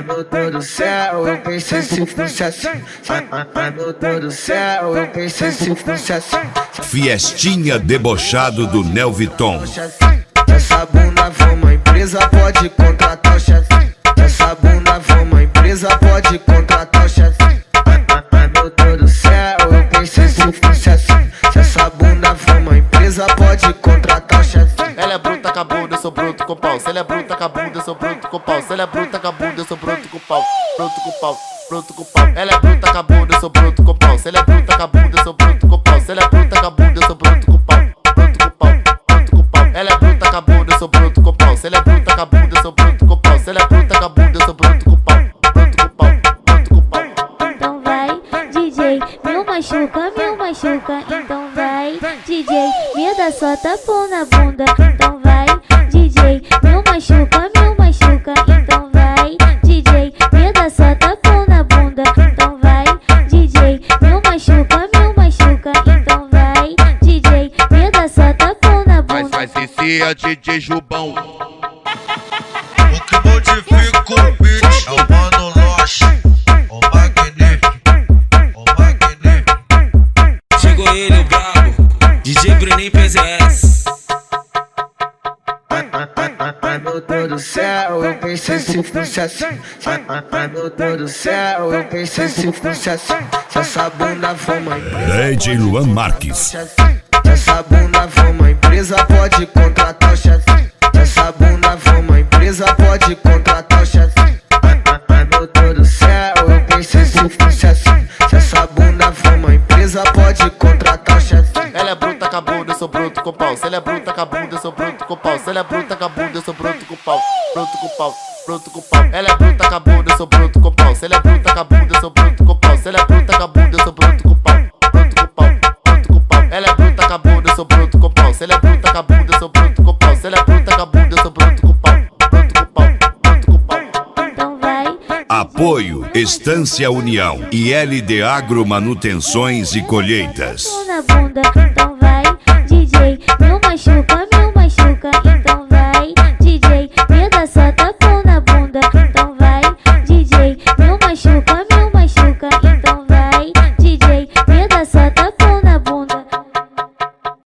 meu Deus do céu, eu pensei se fosse assim. Ai meu Deus do céu, eu pensei se fosse assim. Fiestinha debochado do Nel Viton. Essa bunda for uma empresa, pode contratar o chefe. Essa bunda for uma empresa, pode contratar o chefe. Ai meu Deus do céu, eu pensei se fosse assim. Se essa bunda for uma empresa, pode contratar o chefe. Ela é bruta com a bunda, eu sou bruto com pau. Se ela é bruta com a bunda, eu sou bruto com pau. Se ela é bruta com a bunda, eu sou bruto com pau. Bruto com pau, bruto com pau. Ela é bruta com a bunda, eu sou bruto com pau. Se ela é bruta com a bunda, eu sou bruto com pau. Se ela é bruta com a bunda, eu sou bruto com pau. Bruto com pau, bruto com pau. Ela é bruta com a bunda, eu sou bruto com pau. Se ela é bruta com a bunda, eu sou bruto com pau. Se ela é bruta com a bunda, eu sou bruto com pau. Bruto com pau, bruto com pau. Então vai, DJ, me machuca. Então vai, DJ, me dá só tapão na bunda. Então vai, DJ, me machuca. Então vai, DJ, me dá só tapão na bunda. Então vai, DJ, me machuca. Então vai, DJ, me dá só tapão na bunda. Vai se é DJ Jubão. O que modifica o beat é o Mano Loche, o magnífico. Chegou ele, o brabo, DJ Bruninho PZS. Ai meu Deus do céu, eu pensei se fosse assim. Ai meu Deus do céu, eu pensei se fosse assim. Se essa bunda for uma empresa, DJ Luan Marques. Se essa bunda for uma empresa, pode contratar o chefe. Se essa bunda for uma empresa, pode contratar o chefe. Ai meu Deus do céu, eu pensei se fosse assim. Se essa bunda for uma empresa, pode contratar o chefe. Ela é bruta com a bunda, eu sou bruto com pau. Se ela é bruta com a bunda, eu sou bruto com pau. Se ela é bruta com a bunda, eu sou bruto com pau. Bruto com pau, bruto com pau. Ela é bruta com a bunda, eu sou bruto com pau. Se ela é bruta com a bunda, eu sou bruto com pau. Se ela é bruta com a bunda, eu sou bruto com pau. Bruto com pau, bruto com pau. Ela é bruta com a bunda, eu sou bruto com pau. Se ela é bruta com a bunda, eu sou bruto com pau. Se ela é bruta com a bunda, eu sou bruto com pau. Bruto com pau, bruto com pau. Então vai. Apoio Estância União e LD Agro Manutenções e Colheitas. Na bunda, então vai, DJ, me machuca.